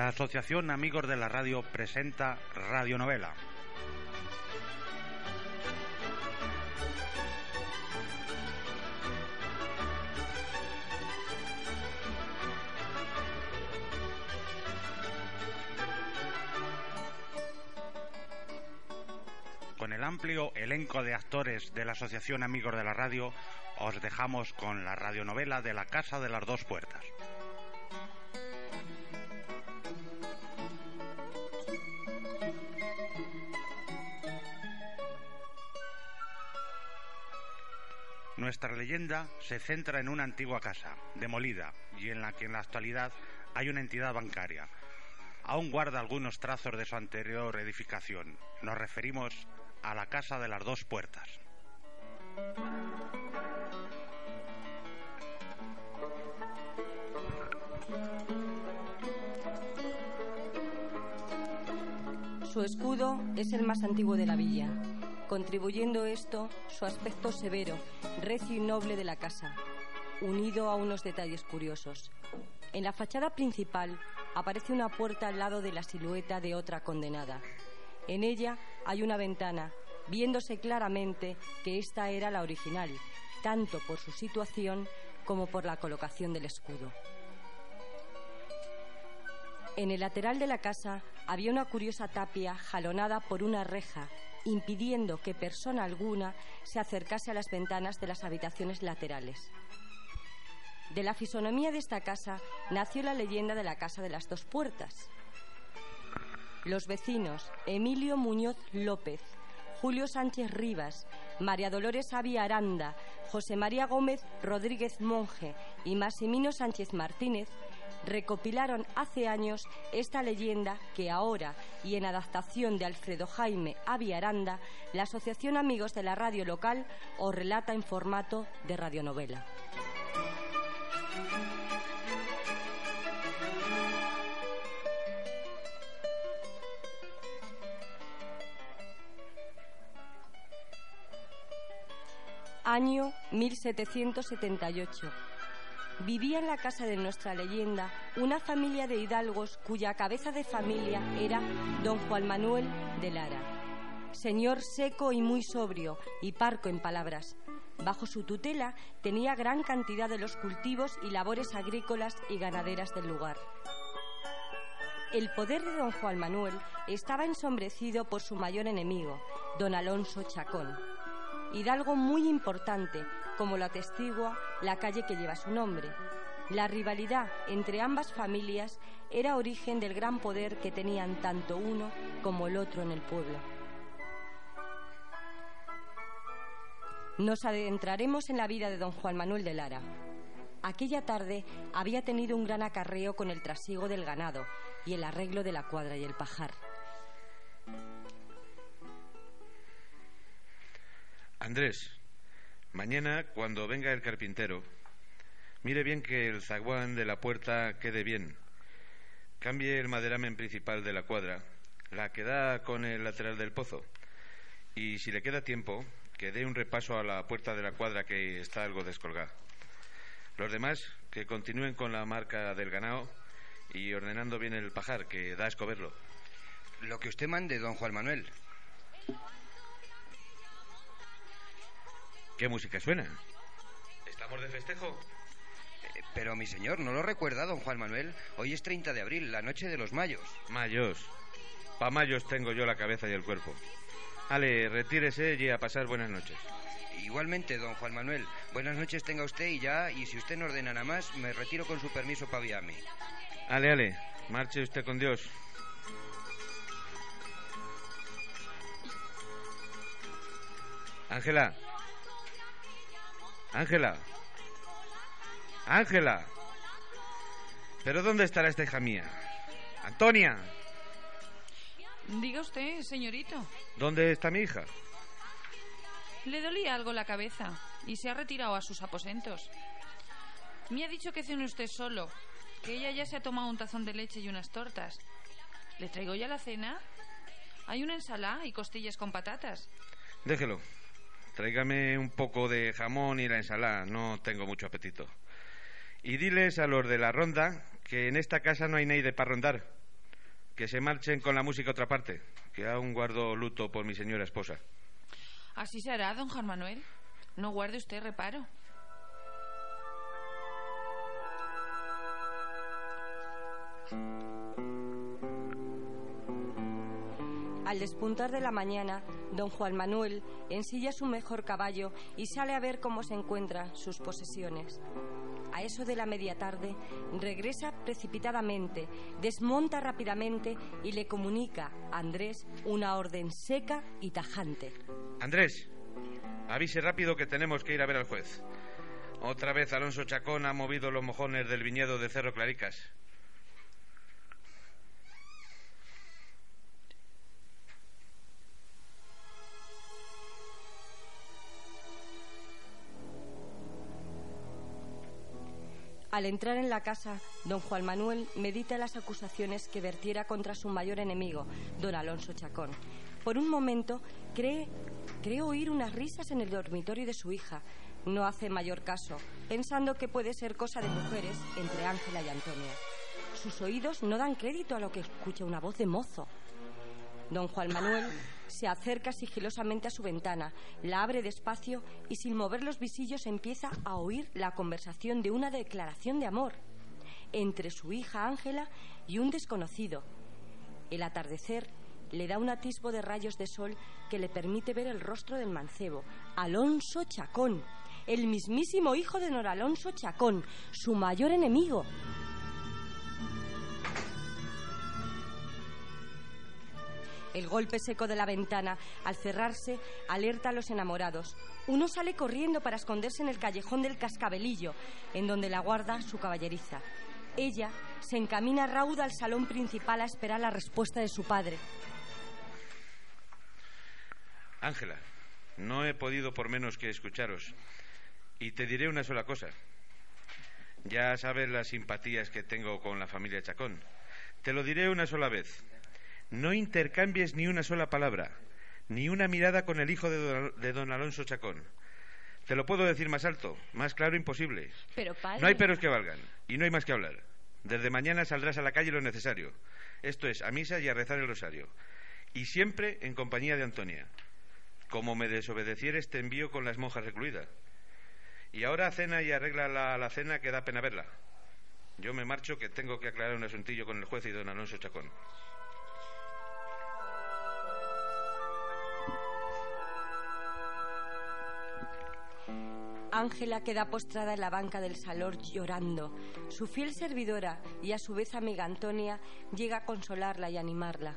Asociación Amigos de la Radio presenta Radionovela. Con el amplio elenco de actores de la Asociación Amigos de la Radio, os dejamos con la radionovela de La Casa de las Dos Puertas. Nuestra leyenda se centra en una antigua casa, demolida, y en la que en la actualidad hay una entidad bancaria. Aún guarda algunos trazos de su anterior edificación. Nos referimos a la Casa de las Dos Puertas. Su escudo es el más antiguo de la villa, contribuyendo esto su aspecto severo, recio y noble de la casa, unido a unos detalles curiosos. En la fachada principal aparece una puerta al lado de la silueta de otra condenada. En ella hay una ventana, viéndose claramente que esta era la original, tanto por su situación como por la colocación del escudo. En el lateral de la casa había una curiosa tapia jalonada por una reja, impidiendo que persona alguna se acercase a las ventanas de las habitaciones laterales. De la fisonomía de esta casa nació la leyenda de la Casa de las Dos Puertas. Los vecinos Emilio Muñoz López, Julio Sánchez Rivas, María Dolores Avia Aranda, José María Gómez Rodríguez Monje y Maximino Sánchez Martínez recopilaron hace años esta leyenda que ahora, y en adaptación de Alfredo Jaime Avia Aranda, la Asociación Amigos de la Radio Local os relata en formato de radionovela. Año 1778. Vivía en la casa de nuestra leyenda una familia de hidalgos cuya cabeza de familia era don Juan Manuel de Lara, señor seco y muy sobrio y parco en palabras. Bajo su tutela tenía gran cantidad de los cultivos y labores agrícolas y ganaderas del lugar. El poder de don Juan Manuel estaba ensombrecido por su mayor enemigo, don Alonso Chacón, hidalgo muy importante, como lo atestigua la calle que lleva su nombre. La rivalidad entre ambas familias era origen del gran poder que tenían tanto uno como el otro en el pueblo. Nos adentraremos en la vida de don Juan Manuel de Lara. Aquella tarde había tenido un gran acarreo con el trasiego del ganado y el arreglo de la cuadra y el pajar. Andrés, mañana, cuando venga el carpintero, mire bien que el zaguán de la puerta quede bien. Cambie el maderamen principal de la cuadra, la que da con el lateral del pozo. Y si le queda tiempo, que dé un repaso a la puerta de la cuadra que está algo descolgada. Los demás, que continúen con la marca del ganado y ordenando bien el pajar, que da asco verlo. Lo que usted mande, don Juan Manuel. ¿Qué música suena? ¿Estamos de festejo? Pero mi señor, ¿no lo recuerda, don Juan Manuel? Hoy es 30 de abril, la noche de los mayos. Mayos. Pa' mayos tengo yo la cabeza y el cuerpo. Ale, retírese y a pasar buenas noches. Igualmente, don Juan Manuel. Buenas noches tenga usted y si usted no ordena nada más, me retiro con su permiso pa' Viame. Ale, marche usted con Dios. Ángela. Ángela. ¿Pero dónde estará esta hija mía? Antonia. Diga usted, señorito. ¿Dónde está mi hija? Le dolía algo la cabeza y se ha retirado a sus aposentos. Me ha dicho que cene usted solo, que ella ya se ha tomado un tazón de leche y unas tortas. ¿Le traigo ya la cena? Hay una ensalada y costillas con patatas. Déjelo. Tráigame un poco de jamón y la ensalada, no tengo mucho apetito. Y diles a los de la ronda que en esta casa no hay nadie para rondar, que se marchen con la música a otra parte, que aún guardo luto por mi señora esposa. Así se hará, don Juan Manuel. No guarde usted reparo. Al despuntar de la mañana, don Juan Manuel ensilla su mejor caballo y sale a ver cómo se encuentran sus posesiones. A eso de la media tarde, regresa precipitadamente, desmonta rápidamente y le comunica a Andrés una orden seca y tajante. Andrés, avise rápido que tenemos que ir a ver al juez. Otra vez Alonso Chacón ha movido los mojones del viñedo de Cerro Claricas. Al entrar en la casa, don Juan Manuel medita las acusaciones que vertiera contra su mayor enemigo, don Alonso Chacón. Por un momento cree oír unas risas en el dormitorio de su hija. No hace mayor caso, pensando que puede ser cosa de mujeres entre Ángela y Antonia. Sus oídos no dan crédito a lo que escucha una voz de mozo. Don Juan Manuel se acerca sigilosamente a su ventana, la abre despacio y sin mover los visillos empieza a oír la conversación de una declaración de amor entre su hija Ángela y un desconocido. El atardecer le da un atisbo de rayos de sol que le permite ver el rostro del mancebo, Alonso Chacón, el mismísimo hijo de don Alonso Chacón, su mayor enemigo. El golpe seco de la ventana, al cerrarse, alerta a los enamorados. Uno sale corriendo para esconderse en el callejón del Cascabelillo, en donde la guarda su caballeriza. Ella se encamina rauda al salón principal a esperar la respuesta de su padre. Ángela, no he podido por menos que escucharos. Y te diré una sola cosa. Ya sabes las simpatías que tengo con la familia Chacón. Te lo diré una sola vez. No intercambies ni una sola palabra, ni una mirada con el hijo de don Alonso Chacón. Te lo puedo decir más alto, más claro imposible. Pero, padre... No hay peros que valgan, y no hay más que hablar. Desde mañana saldrás a la calle lo necesario. Esto es, a misa y a rezar el rosario. Y siempre en compañía de Antonia. Como me desobedecieres, te envío con las monjas recluidas. Y ahora cena y arregla la cena, que da pena verla. Yo me marcho, que tengo que aclarar un asuntillo con el juez y don Alonso Chacón. Ángela queda postrada en la banca del salón llorando. Su fiel servidora y a su vez amiga Antonia llega a consolarla y animarla.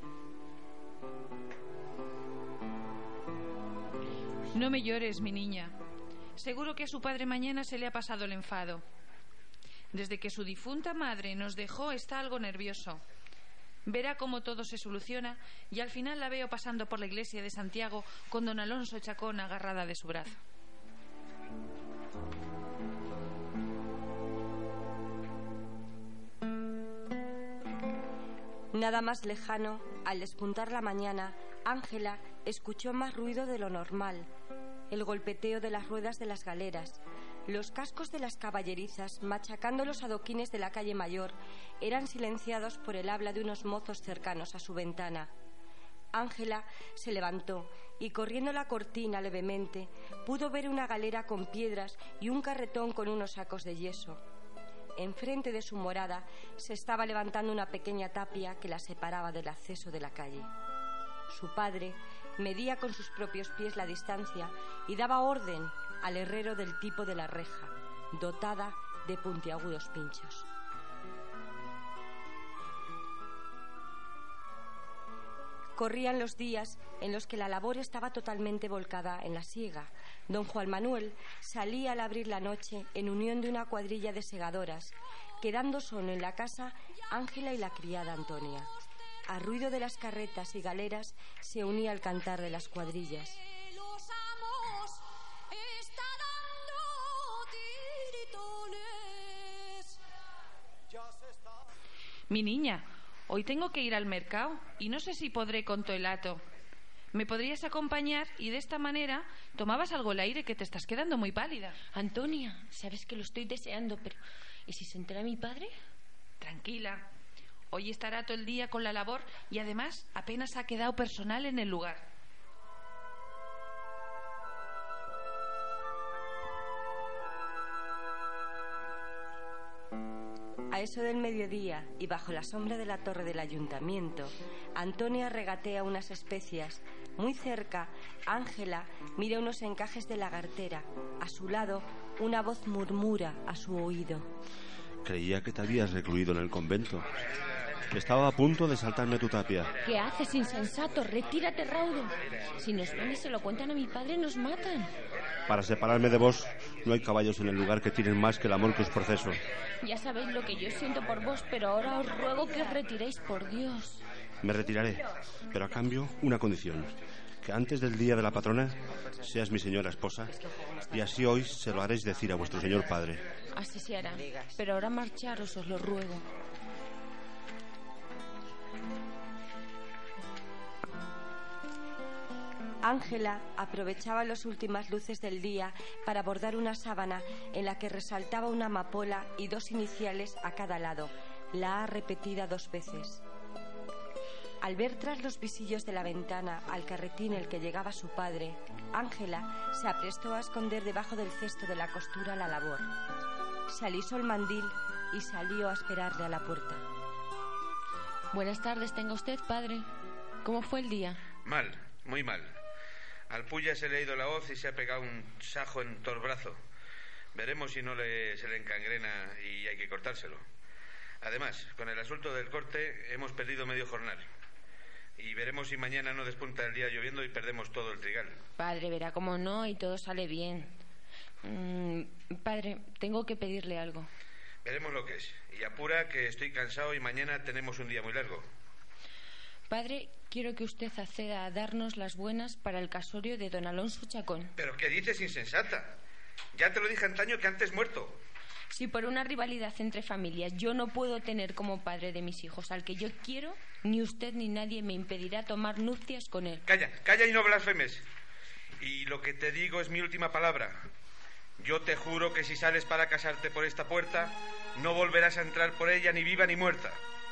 No me llores, mi niña. Seguro que a su padre mañana se le ha pasado el enfado. Desde que su difunta madre nos dejó está algo nervioso. Verá cómo todo se soluciona y al final la veo pasando por la iglesia de Santiago con don Alonso Chacón agarrada de su brazo. Nada más lejano, al despuntar la mañana, Ángela escuchó más ruido de lo normal. El golpeteo de las ruedas de las galeras, los cascos de las caballerizas machacando los adoquines de la calle Mayor eran silenciados por el habla de unos mozos cercanos a su ventana. Ángela se levantó y, corriendo la cortina levemente, pudo ver una galera con piedras y un carretón con unos sacos de yeso. Enfrente de su morada se estaba levantando una pequeña tapia que la separaba del acceso de la calle. Su padre medía con sus propios pies la distancia y daba orden al herrero del tipo de la reja, dotada de puntiagudos pinchos. Corrían los días en los que la labor estaba totalmente volcada en la siega. Don Juan Manuel salía al abrir la noche en unión de una cuadrilla de segadoras, quedando solo en la casa Ángela y la criada Antonia. Al ruido de las carretas y galeras se unía el cantar de las cuadrillas. Mi niña, hoy tengo que ir al mercado y no sé si podré con todo el hato. ¿Me podrías acompañar? Y de esta manera tomabas algo el aire, que te estás quedando muy pálida. Antonia, sabes que lo estoy deseando, pero ¿y si se entera mi padre? Tranquila. Hoy estará todo el día con la labor y además apenas ha quedado personal en el lugar. A eso del mediodía y bajo la sombra de la torre del ayuntamiento, Antonia regatea unas especias. Muy cerca, Ángela mira unos encajes de lagartera. A su lado, una voz murmura a su oído: Creía que te habías recluido en el convento. Estaba a punto de saltarme tu tapia. ¿Qué haces, insensato? Retírate, raudo. Si nos ven y se lo cuentan a mi padre, nos matan. Para separarme de vos, no hay caballos en el lugar que tienen más que el amor que os proceso. Ya sabéis lo que yo siento por vos, pero ahora os ruego que os retiréis, por Dios. Me retiraré, pero a cambio una condición: que antes del día de la patrona seas mi señora esposa, y así hoy se lo haréis decir a vuestro señor padre. Así se hará, pero ahora marcharos, os lo ruego. Ángela aprovechaba las últimas luces del día para bordar una sábana en la que resaltaba una amapola y dos iniciales a cada lado, la A repetida 2 veces. Al ver tras los visillos de la ventana al carretín el que llegaba su padre, Ángela se aprestó a esconder debajo del cesto de la costura la labor. Se alisó el mandil y salió a esperarle a la puerta. Buenas tardes, tenga usted, padre. ¿Cómo fue el día? Mal, muy mal. Al Puya se le ha ido la hoz y se ha pegado un sajo en todo el brazo. Veremos si no se le encangrena y hay que cortárselo. Además, con el asunto del corte hemos perdido medio jornal. Y veremos si mañana no despunta el día lloviendo y perdemos todo el trigal. Padre, verá cómo no y todo sale bien. Padre, tengo que pedirle algo. Veremos lo que es. Y apura, que estoy cansado y mañana tenemos un día muy largo. Padre, quiero que usted acceda a darnos las buenas para el casorio de don Alonso Chacón. ¿Pero qué dices, insensata? Ya te lo dije antaño que antes muerto. Si por una rivalidad entre familias yo no puedo tener como padre de mis hijos al que yo quiero, ni usted ni nadie me impedirá tomar nupcias con él. Calla, calla y no blasfemes. Y lo que te digo es mi última palabra. Yo te juro que si sales para casarte por esta puerta, no volverás a entrar por ella ni viva ni muerta.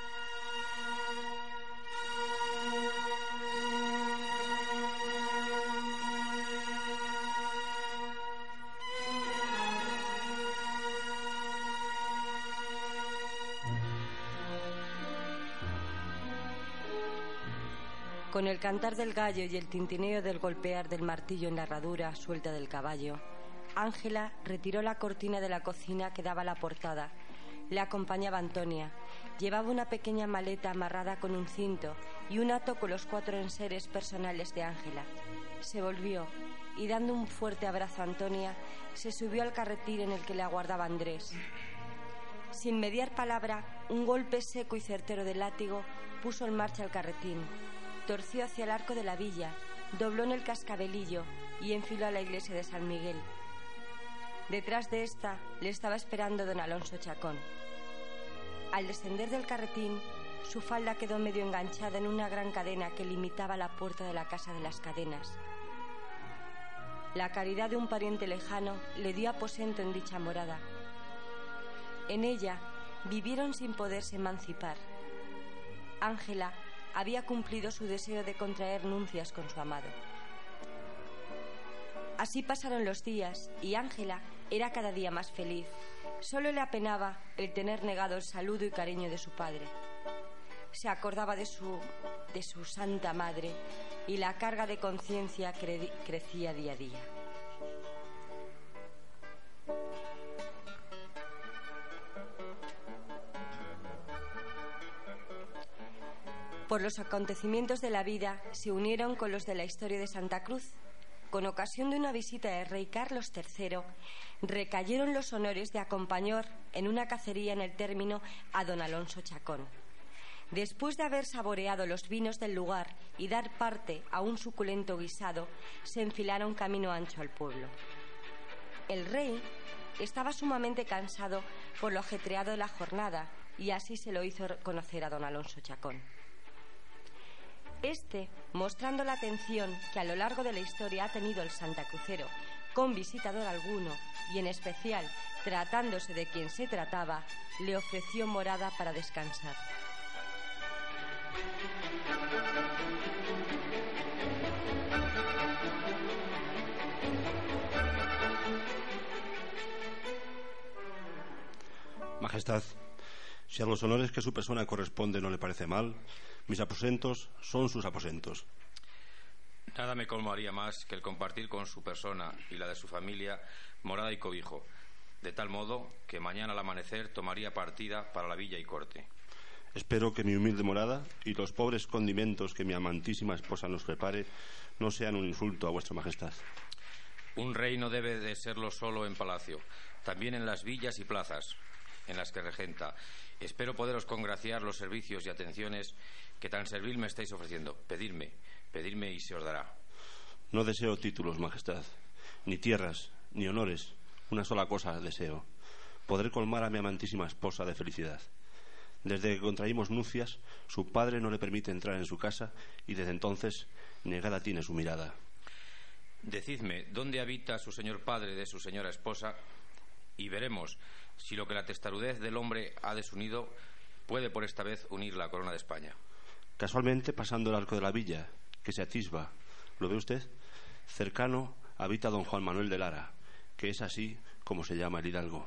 Con el cantar del gallo y el tintineo del golpear del martillo en la herradura suelta del caballo, Ángela retiró la cortina de la cocina que daba a la portada. Le acompañaba Antonia. Llevaba una pequeña maleta amarrada con un cinto y un hato con los 4 enseres personales de Ángela. Se volvió y, dando un fuerte abrazo a Antonia, se subió al carretín en el que le aguardaba Andrés. Sin mediar palabra, un golpe seco y certero de látigo puso en marcha el carretín. Torció hacia el arco de la villa, dobló en el cascabelillo y enfiló a la iglesia de San Miguel. Detrás de esta le estaba esperando don Alonso Chacón. Al descender del carretín, su falda quedó medio enganchada en una gran cadena que limitaba la puerta de la Casa de las Cadenas. La caridad de un pariente lejano le dio aposento en dicha morada. En ella vivieron sin poderse emancipar. Ángela había cumplido su deseo de contraer nupcias con su amado. Así pasaron los días y Ángela era cada día más feliz. Solo le apenaba el tener negado el saludo y cariño de su padre. Se acordaba de su santa madre y la carga de conciencia crecía día a día. Por los acontecimientos de la vida se unieron con los de la historia de Santa Cruz. Con ocasión de una visita del rey Carlos III, recayeron los honores de acompañar en una cacería en el término a don Alonso Chacón. Después de haber saboreado los vinos del lugar y dar parte a un suculento guisado, se enfilaron camino ancho al pueblo. El rey estaba sumamente cansado por lo ajetreado de la jornada y así se lo hizo conocer a don Alonso Chacón. Este, mostrando la atención que a lo largo de la historia ha tenido el santacrucero con visitador alguno, y en especial tratándose de quien se trataba, le ofreció morada para descansar. Majestad, si a los honores que su persona corresponde no le parece mal, mis aposentos son sus aposentos. Nada me colmaría más que el compartir con su persona y la de su familia morada y cobijo, de tal modo que mañana al amanecer tomaría partida para la villa y corte. Espero que mi humilde morada y los pobres condimentos que mi amantísima esposa nos prepare no sean un insulto a vuestra majestad. Un rey no debe de serlo solo en palacio, también en las villas y plazas en las que regenta. Espero poderos congraciar los servicios y atenciones que tan servil me estáis ofreciendo. Pedidme y se os dará. No deseo títulos, majestad, ni tierras, ni honores. Una sola cosa deseo: poder colmar a mi amantísima esposa de felicidad. Desde que contraímos nupcias, su padre no le permite entrar en su casa y desde entonces negada tiene su mirada. Decidme dónde habita su señor padre de su señora esposa y veremos si lo que la testarudez del hombre ha desunido puede por esta vez unir la corona de España. Casualmente, pasando el arco de la villa, que se atisba, ¿lo ve usted? Cercano habita don Juan Manuel de Lara, que es así como se llama el hidalgo.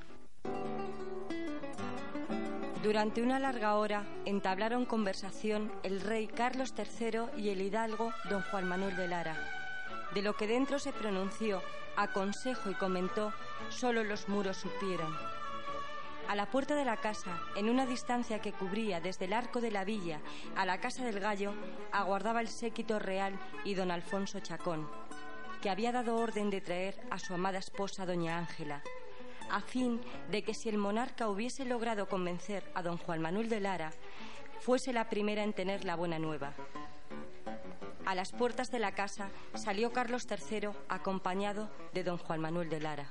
Durante una larga hora entablaron conversación el rey Carlos III y el hidalgo don Juan Manuel de Lara. De lo que dentro se pronunció, aconsejó y comentó, solo los muros supieron. A la puerta de la casa, en una distancia que cubría desde el arco de la villa a la casa del Gallo, aguardaba el séquito real y don Alfonso Chacón, que había dado orden de traer a su amada esposa doña Ángela, a fin de que si el monarca hubiese logrado convencer a don Juan Manuel de Lara, fuese la primera en tener la buena nueva. A las puertas de la casa salió Carlos III acompañado de don Juan Manuel de Lara.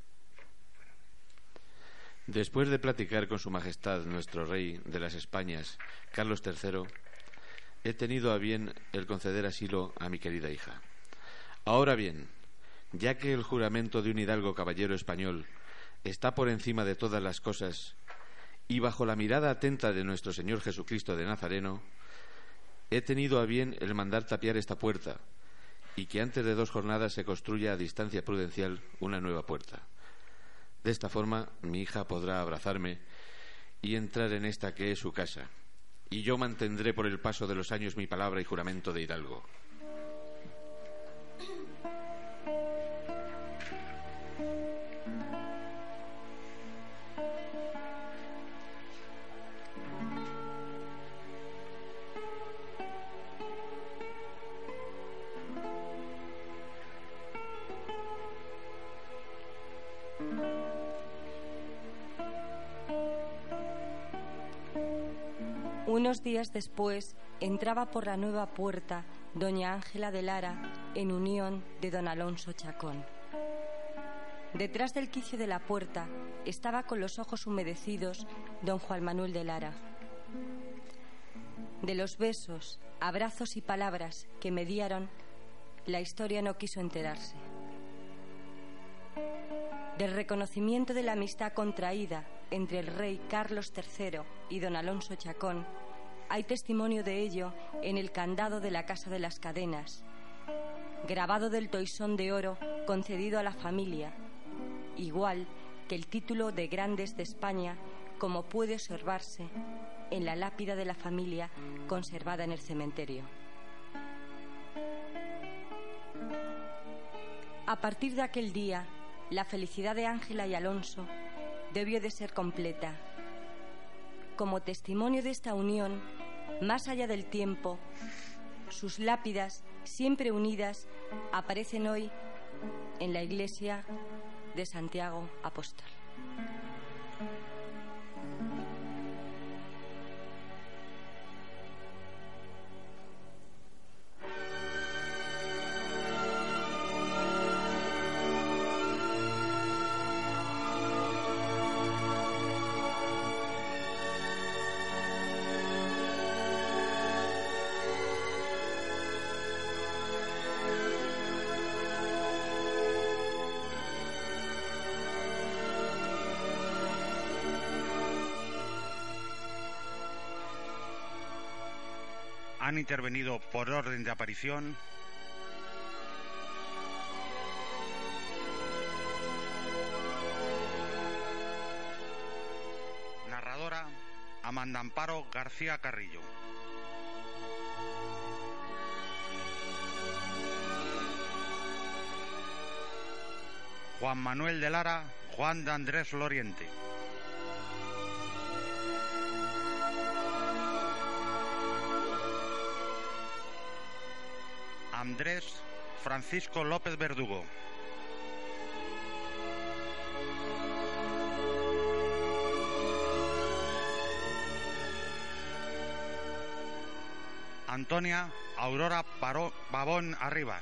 Después de platicar con su majestad nuestro rey de las Españas, Carlos III, he tenido a bien el conceder asilo a mi querida hija. Ahora bien, ya que el juramento de un hidalgo caballero español está por encima de todas las cosas y bajo la mirada atenta de nuestro Señor Jesucristo de Nazareno, he tenido a bien el mandar tapiar esta puerta y que antes de 2 jornadas se construya a distancia prudencial una nueva puerta. De esta forma mi hija podrá abrazarme y entrar en esta que es su casa, y yo mantendré por el paso de los años mi palabra y juramento de hidalgo. Unos días después entraba por la nueva puerta doña Ángela de Lara en unión de don Alonso Chacón. Detrás del quicio de la puerta estaba con los ojos humedecidos don Juan Manuel de Lara. De los besos, abrazos y palabras que me dieron, la historia no quiso enterarse. Del reconocimiento de la amistad contraída entre el rey Carlos III y don Alonso Chacón, hay testimonio de ello en el candado de la Casa de las Cadenas, grabado del toisón de oro concedido a la familia, igual que el título de Grandes de España, como puede observarse en la lápida de la familia conservada en el cementerio. A partir de aquel día, la felicidad de Ángela y Alonso debió de ser completa. Como testimonio de esta unión, más allá del tiempo, sus lápidas, siempre unidas, aparecen hoy en la iglesia de Santiago Apóstol. Han intervenido por orden de aparición Amanda Amparo García Carrillo. Juan Manuel de Lara, Juan de Andrés Loriente. Andrés Francisco López Verdugo. Antonia Aurora Pavón Arribas.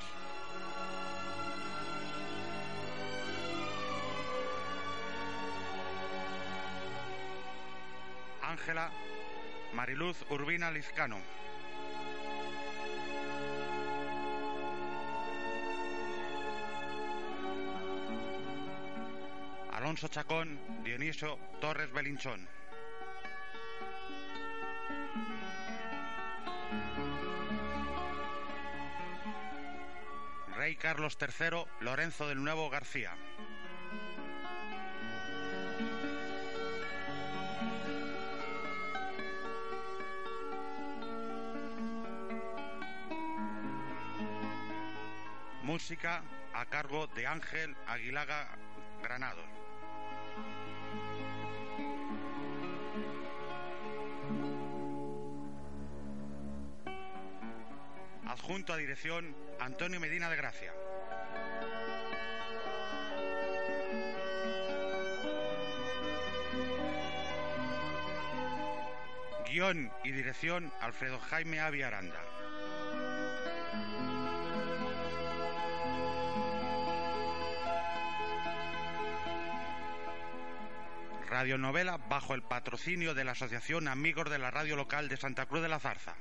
Ángela Mariluz Urbina Lizcano. Alonso Chacón Dionisio Torres Belinchón. Rey Carlos III Lorenzo del Nuevo García. Música a cargo de Ángel Aguilaga Granados. Adjunto a dirección Antonio Medina de Gracia. Guión y dirección Alfredo Jaime Avi Aranda. Radionovela bajo el patrocinio de la Asociación Amigos de la Radio Local de Santa Cruz de la Zarza.